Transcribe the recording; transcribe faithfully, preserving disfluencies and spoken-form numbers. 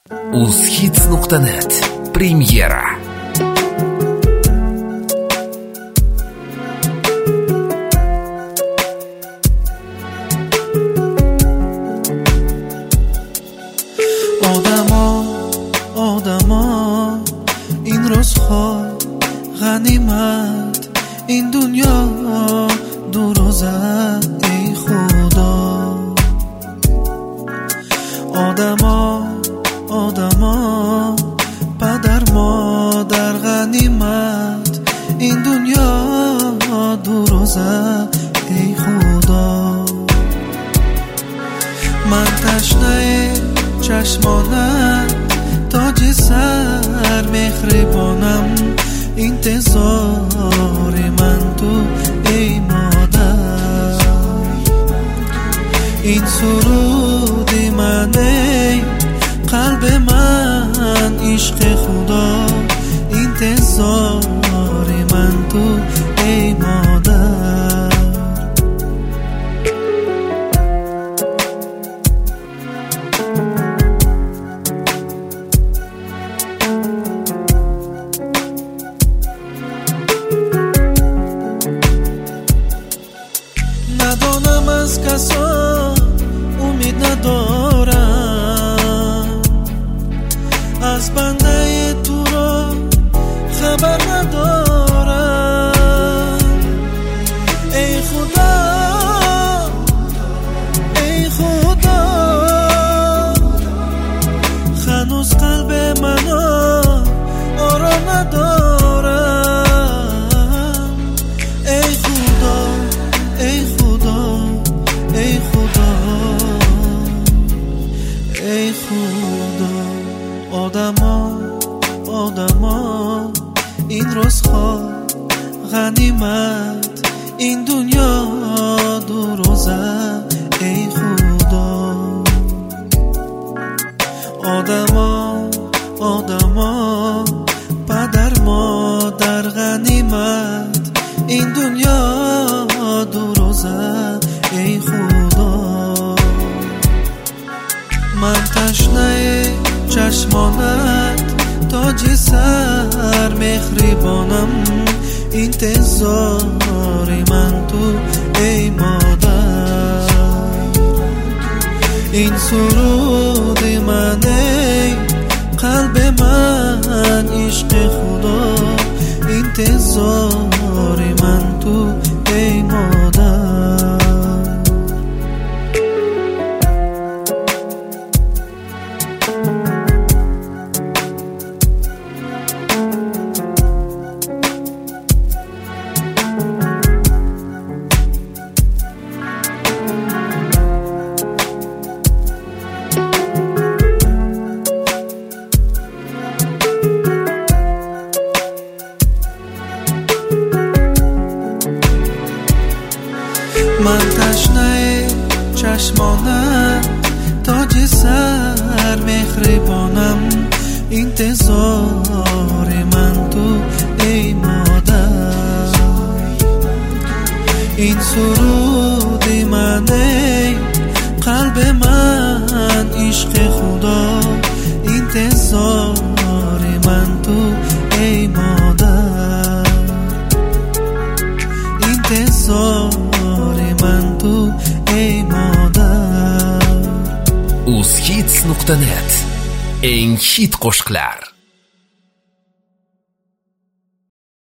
uzhits nuqta net Premyera. آدما آدما این روزها غنیمت، این دنیا دو روزه ای خدا. آدما آدما پدر مادر غنیمت، این دنیا دو روزه ای خدا. من تشنه چشمانت تاج سر مهربانم، انتظار من تو ای مادر. این سرود من ای قلب من عشق خدا، انتظار من تو ای مادر. ندانم از کسا امید ندارم، از بنده تو را خبر ندارم. ای خدا ای خدا هنوز قلب منو آرام ندارم. ای خدا ای خدا ای خدا ای خدا. آدما آدما این روزها غنیمت، این دنیا دو روزه ای خدا. آدما آدما پدر مادر غنیمت، این دنیا دو روزه ای خدا. من تشنه چشمانت تاج سر مهربانم، انتظار من تو ای مادر. این سرود من ای قلب من عشق خدا، انتظار من تو ای مادر. من تشنه چشمانت تاج سر مهربانم، انتظار من تو ای مادر. این سرود من ای قلب من عشق خدا، انتظار من تو ای مادر. انتظار من تو ey modar. uzhits nuqta net eng hit qo'shiqlar.